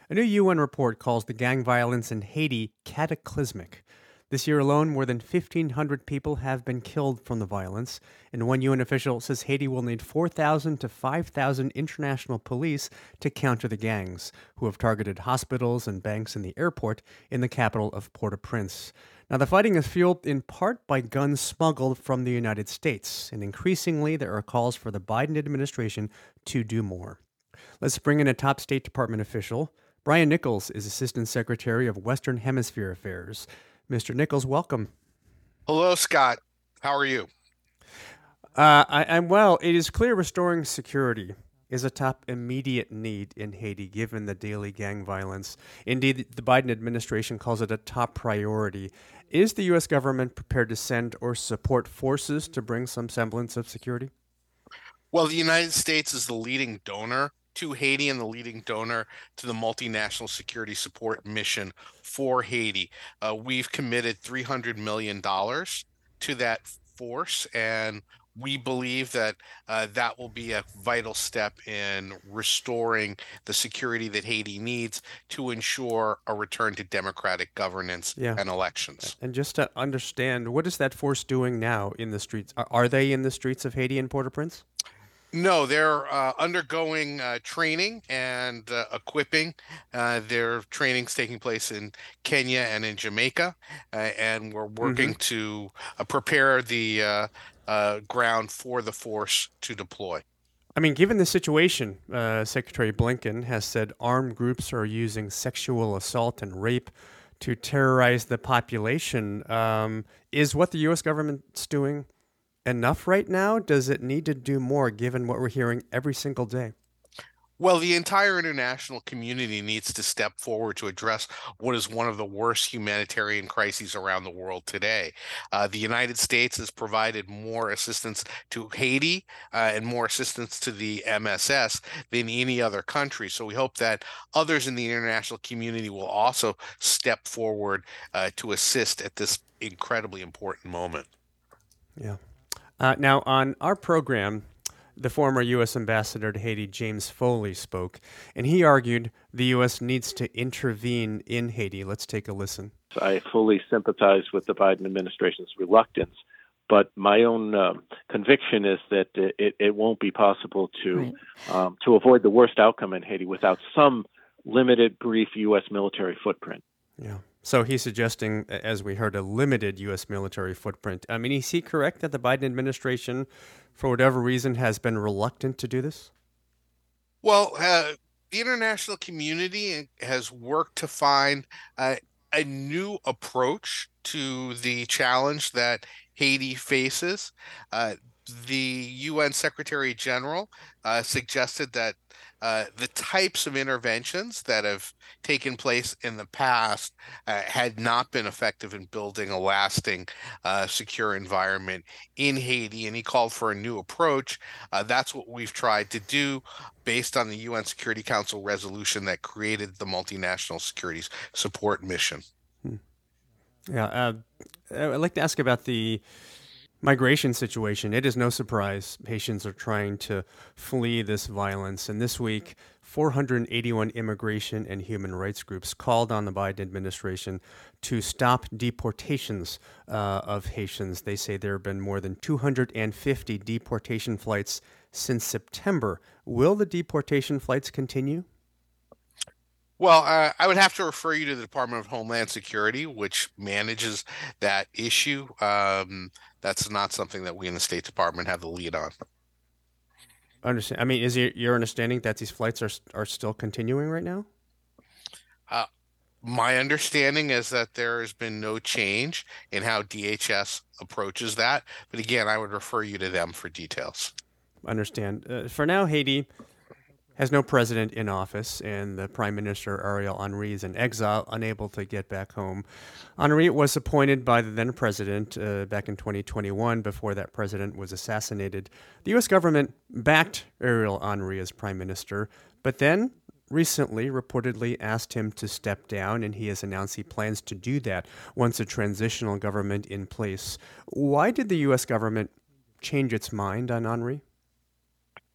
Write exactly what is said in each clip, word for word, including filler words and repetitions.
A new U N report calls the gang violence in Haiti cataclysmic. This year alone, more than fifteen hundred people have been killed from the violence, and one U N official says Haiti will need four thousand to five thousand international police to counter the gangs, who have targeted hospitals and banks in the airport in the capital of Port-au-Prince. Now, the fighting is fueled in part by guns smuggled from the United States, and increasingly there are calls for the Biden administration to do more. Let's bring in a top State Department official. Brian Nichols is Assistant Secretary of Western Hemisphere Affairs. Mister Nichols, welcome. Hello, Scott. How are you? Uh, I, I'm well. It is clear restoring security is a top immediate need in Haiti, given the daily gang violence. Indeed, the Biden administration calls it a top priority. Is the U S government prepared to send or support forces to bring some semblance of security? Well, the United States is the leading donor to Haiti and the leading donor to the multinational security support mission for Haiti. Uh, we've committed three hundred million dollars to that force, and we believe that uh, that will be a vital step in restoring the security that Haiti needs to ensure a return to democratic governance Yeah. and elections. And just to understand, what is that force doing now in the streets? Are, are they in the streets of Haiti and Port-au-Prince? No, they're uh, undergoing uh, training and uh, equipping. Uh, their training's taking place in Kenya and in Jamaica, uh, and we're Mm-hmm. working to uh, prepare the uh, uh, ground for the force to deploy. I mean, given the situation, uh, Secretary Blinken has said armed groups are using sexual assault and rape to terrorize the population. Um, is what the U S government's doing enough right now? Does it need to do more given what we're hearing every single day? Well, the entire international community needs to step forward to address what is one of the worst humanitarian crises around the world today. Uh, the United States has provided more assistance to Haiti uh, and more assistance to the M S S than any other country. So we hope that others in the international community will also step forward uh, to assist at this incredibly important moment. Yeah. Uh, now, on our program, the former U S ambassador to Haiti, James Foley, spoke, and he argued the U S needs to intervene in Haiti. Let's take a listen. I fully sympathize with the Biden administration's reluctance, but my own um, conviction is that it, it won't be possible to right. um, to avoid the worst outcome in Haiti without some limited, brief U S military footprint. Yeah. So he's suggesting, as we heard, a limited U S military footprint. I mean, is he correct that the Biden administration, for whatever reason, has been reluctant to do this? Well, uh, the international community has worked to find uh, a new approach to the challenge that Haiti faces. Uh, the U N Secretary General uh, suggested that uh, the types of interventions that have taken place in the past uh, had not been effective in building a lasting, uh, secure environment in Haiti, and he called for a new approach. Uh, that's what we've tried to do based on the U N Security Council resolution that created the multinational security support mission. Hmm. Yeah, uh, I'd like to ask about the migration situation. It is no surprise Haitians are trying to flee this violence. And this week, four hundred eighty-one immigration and human rights groups called on the Biden administration to stop deportations uh, of Haitians. They say there have been more than two hundred fifty deportation flights since September. Will the deportation flights continue? Well, uh, I would have to refer you to the Department of Homeland Security, which manages that issue. Um, that's not something that we in the State Department have the lead on. Understand. I mean, is it your understanding that these flights are are still continuing right now? Uh, my understanding is that there has been no change in how D H S approaches that. But again, I would refer you to them for details. Understand. Uh, for now, Haiti has no president in office, and the Prime Minister, Ariel Henry, is in exile, unable to get back home. Henry was appointed by the then president uh, back in twenty twenty-one. Before that president was assassinated, the U S government backed Ariel Henry as prime minister, but then recently reportedly asked him to step down, and he has announced he plans to do that once a transitional government in place. Why did the U S government change its mind on Henry?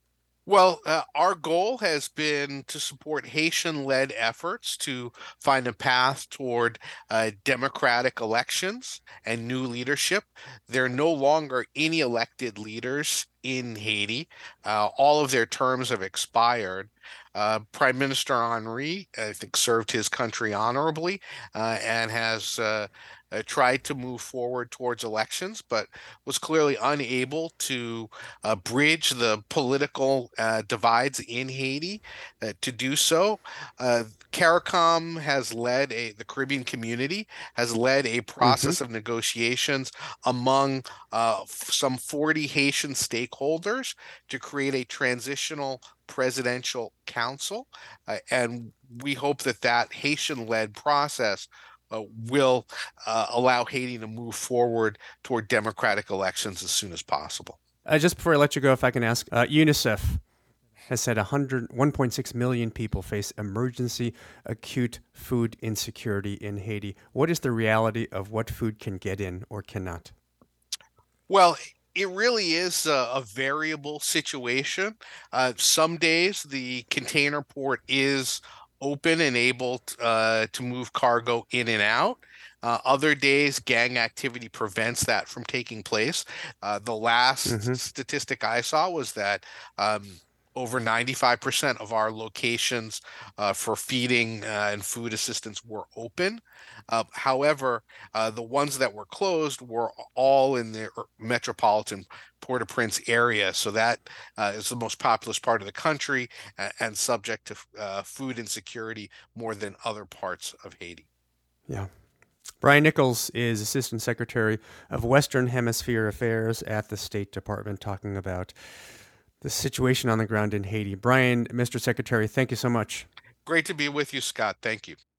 Well, uh, our goal has been to support Haitian-led efforts to find a path toward uh, democratic elections and new leadership. There are no longer any elected leaders in Haiti. Uh, all of their terms have expired. Uh, Prime Minister Henry, I think, served his country honorably uh, and has uh, uh, tried to move forward towards elections, but was clearly unable to uh, bridge the political uh, divides in Haiti. Uh, to do so, uh, CARICOM has led a the Caribbean community has led a Hmm. process of negotiations among uh, f- some forty Haitian stakeholders to create a transitional presidential council, uh, and we hope that that Haitian-led process uh, will uh, allow Haiti to move forward toward democratic elections as soon as possible. Uh, just before I let you go, if I can ask, uh, UNICEF has said one hundred, one point six million people face emergency acute food insecurity in Haiti. What is the reality of what food can get in or cannot? Well, it really is a, a variable situation. Uh, some days the container port is open and able t- uh, to move cargo in and out. Uh, other days, gang activity prevents that from taking place. Uh, the last Hmm. statistic I saw was that um, over ninety-five percent of our locations uh, for feeding uh, and food assistance were open. Uh, however, uh, the ones that were closed were all in the er, metropolitan Port-au-Prince area. So that uh, is the most populous part of the country and, and subject to uh, food insecurity more than other parts of Haiti. Yeah. Brian Nichols is Assistant Secretary of Western Hemisphere Affairs at the State Department, talking about the situation on the ground in Haiti. Brian, Mister Secretary, thank you so much. Great to be with you, Scott. Thank you.